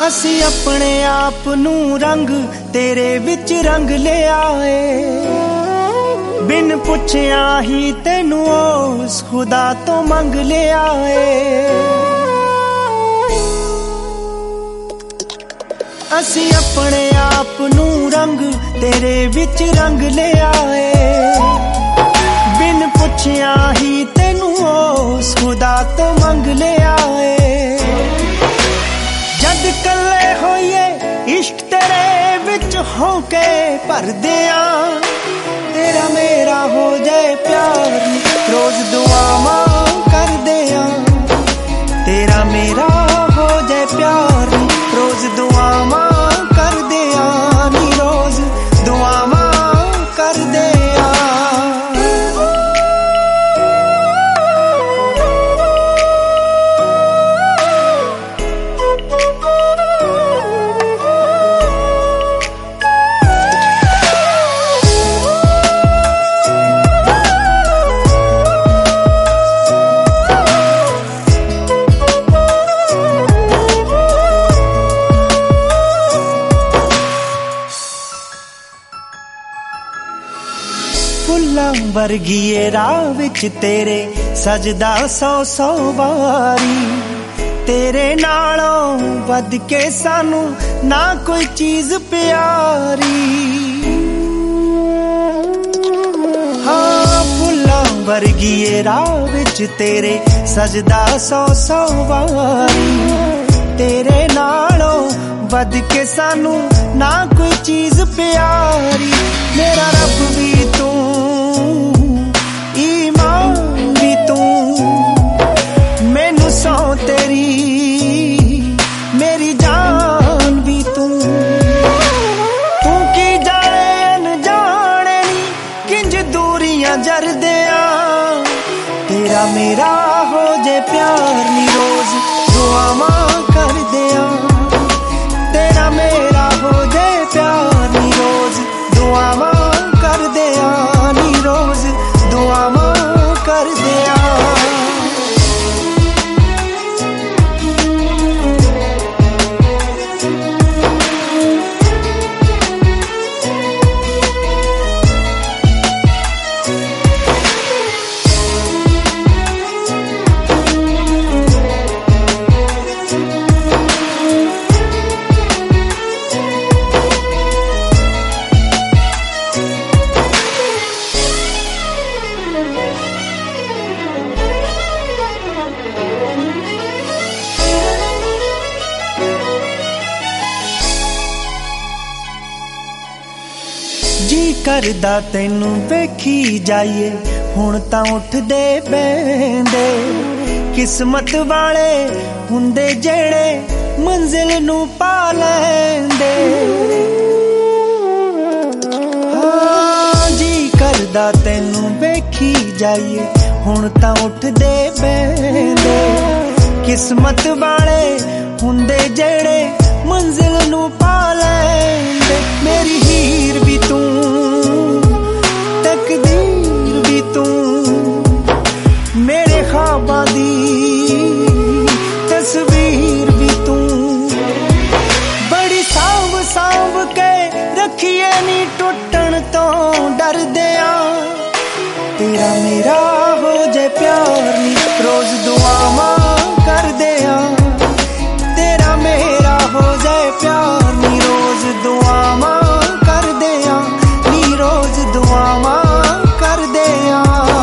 ਅਸੀਂ अपने आप नू रंग तेरे विच रंग ले आए, बिन पुछया ही तेनू उस खुदा तो मंग ले आए। ਅਸੀਂ अपने आप नू रंग तेरे विच रंग ले आए, बिन पुछया ही तेनू उस खुदा तो मंग ले आए। जद कल्ले होइए इश्क तेरे विच होके भर दिया, तेरा मेरा हो जाए प्यार रोज दुआवां कर दिया, तेरा मेरा हो जाए प्यार रोज दुआवां कर दिया, नी रोज दुआवां कर दिया। फुल्लां वर्गीए राह विच तेरे सजदा सौ सौ वारी, तेरे नालों वध के सानू ना कोई चीज प्यारी। हाँ फुल्लां वर्गीए राह विच तेरे सजदा सौ सौ वारी, तेरे नालों वध के सानू ना कोई चीज प्यारी। मेरा रब भी तू सौ तेरी मेरी जान भी तू की जाने अनजाने नी किंज दूरियां जरदियां, तेरा मेरा हो जे प्यार नी रोज दुआवां कर दिया, तेरा मेरा हो जे प्यार नी रोज दुआवां कर दिया, नी रोज दुआवां कर दिया। जी करदा तैनू वेखी जाइए हुण तां उठदे बैंदे, किस्मत वाले हुंदे जेड़े मंजिल नू पा लैंदे। हाँ जी करदा तैनू वेखी जाइए हुण तां उठदे बैंदे, किस्मत वाले हुंदे जेड़े मंजिल नू पा लैंदे। मेरी हीर भी तू तकदीर भी तू, मेरे ख्वाबां दी तस्वीर भी तू, बड़ी सांभ सांभ के रखिए नी टुटण तो डर दिया, तेरा मेरा हो जाए प्यार नी रोज दुआवां कर दिया, तेरा मेरा हो जाए प्यार नी रोज दुआवां कर दिया, नी रोज दुआवां कर दिया।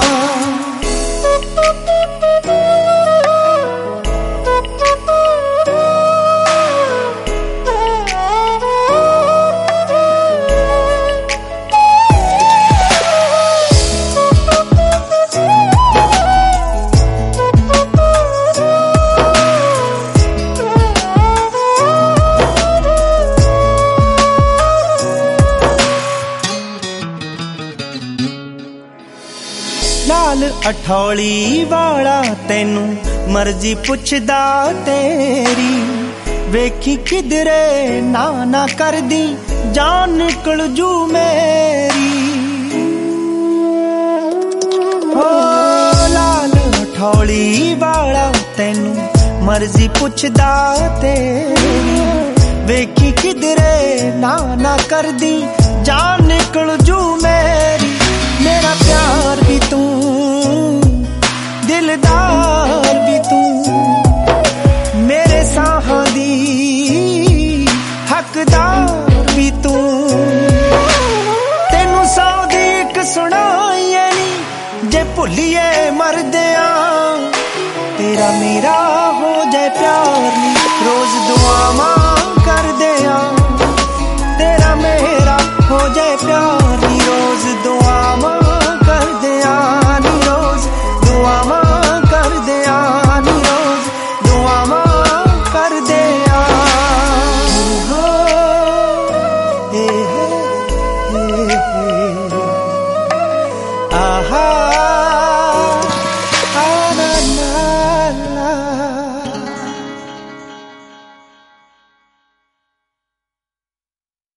लाल अठौली वाला तैनू मर्जी पुछदा तेरी, वेखी किधरे ना ना कर दी जान निकल जू मेरी। हो लाल अठौली वाला तैनू मर्जी पुछदा तेरी, वेखी किधरे ना कर दी, जान निकल जू मेरी। मेरा प्यार भी तू, दिलदार भी तू, मेरे साहां दी हकदार भी तू। तेनू सौ दी इक सुनाईए नी, जे भुलिए मरदियां तेरा मेरा हो जाए प्यार नी। रोज दुआवां